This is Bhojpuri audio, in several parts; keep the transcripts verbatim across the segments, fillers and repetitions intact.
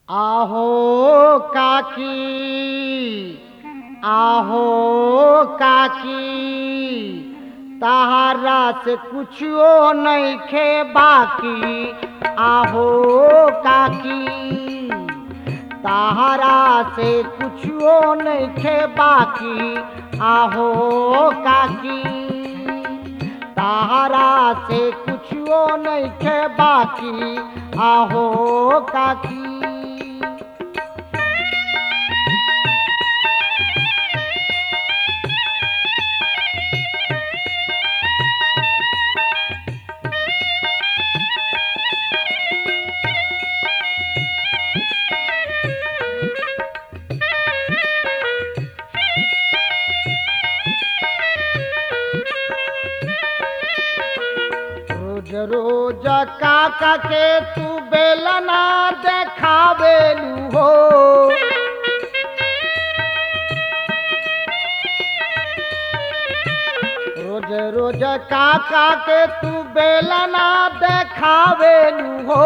आहो काकी, आहो काकी, तहारा से कुछो नहीं खे बाकी। आहो काकी, तहारा से कुछो नहीं खे बाकी। आहो काकी, तहारा से कुछो नहीं खे बाकी। आहो काकी। रोज रोज काका के तू बेलना देखावेलू हो। रोज रोज काका के तू बेलना देखावेलू हो।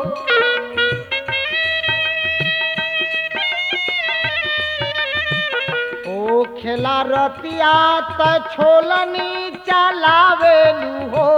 ओ खेला रतिया त छोलनी चलावेलू हो।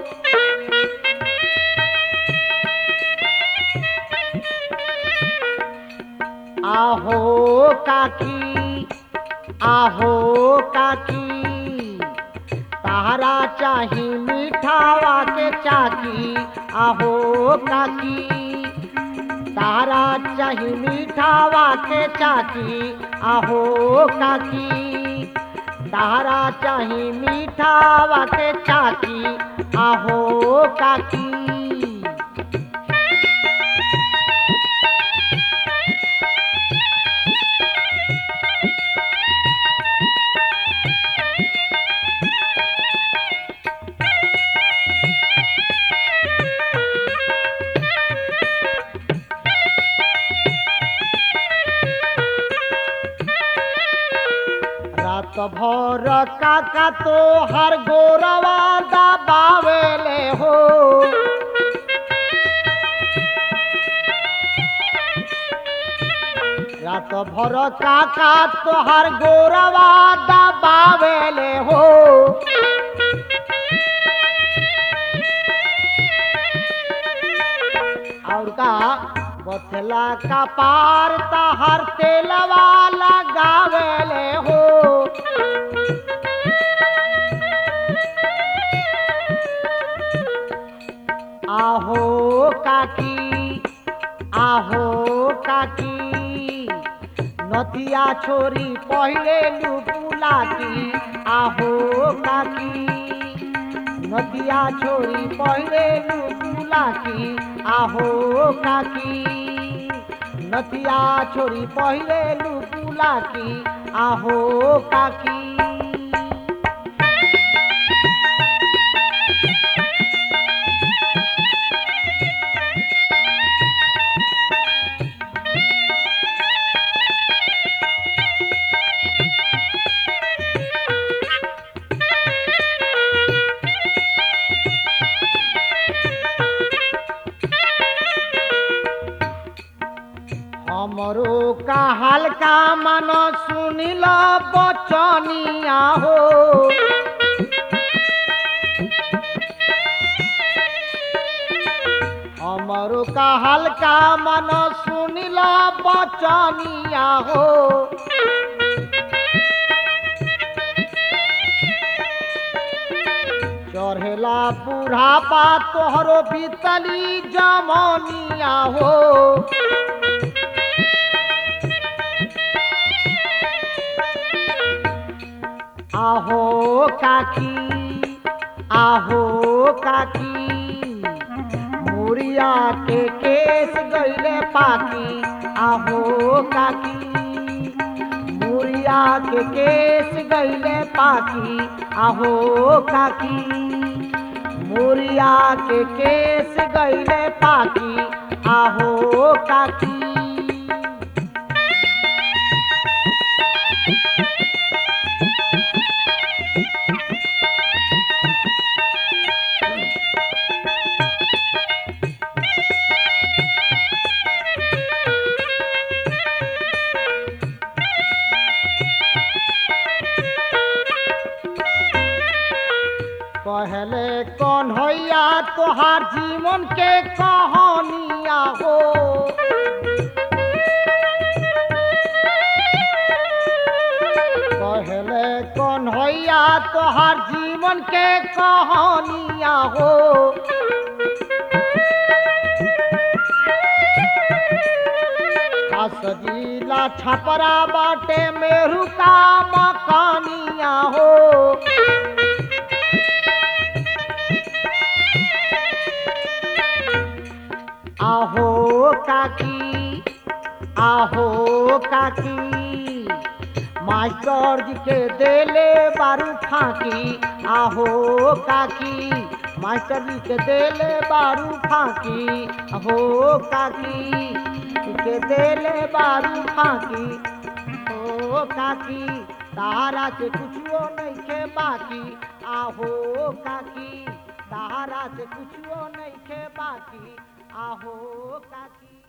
आहो काकी, आहो काकी, तहरा चाही मिठावा के चाकी। आहो काकी, तहरा चाही मिठावा के चाकी। आहो काकी, तहरा चाही मिठावा के चाकी। आहो काकी। रात भर काका तो हर गोरवा दबावेले हो। रात भर काका तो हर गोरवा दबावेले हो। और का बथला का पार तहर तेलवा लगावेले हो। आहो काकी, आहो काकी, नथिया छोरी पहिले लुपुला की। आहो काकी, नथिया छोरी पहिले लुपुला की। आहो काकी, नथिया छोरी पहिले लुपुला की। आहो काकी। हमरो का हल्का मन सुनिल बचनिया हो। हमरो का हल्का मन सुनिल बचनिया हो। चढ़ेला बुढ़ापा तोहरो बीतली जमनिया हो। आहो काकी, आहो काकी, मुरिया के केस गईले पाकी। आहो काकी, मुरिया के केस गईले पाकी। आहो काकी, मुरिया के केस गईले पाकी। आहो काकी। कहले कौन होइया तोहार जीवन के कहानिया हो कहले कौन होइया तोहार जीवन के कहानिया हो सजीला छपरा बाटे मेरू का मकानिया हो आहो काकी आहो काकी मास्टर जी के देले बारू फाकी आहो काकी मास्टर जी के देले बारू फाकी आहो काकी के देले बारू फाकी ओ काकी तारा से कुछो नहीं के बाकी आहो काकी तारा से कुछो नहीं के बाकी आहो काकी।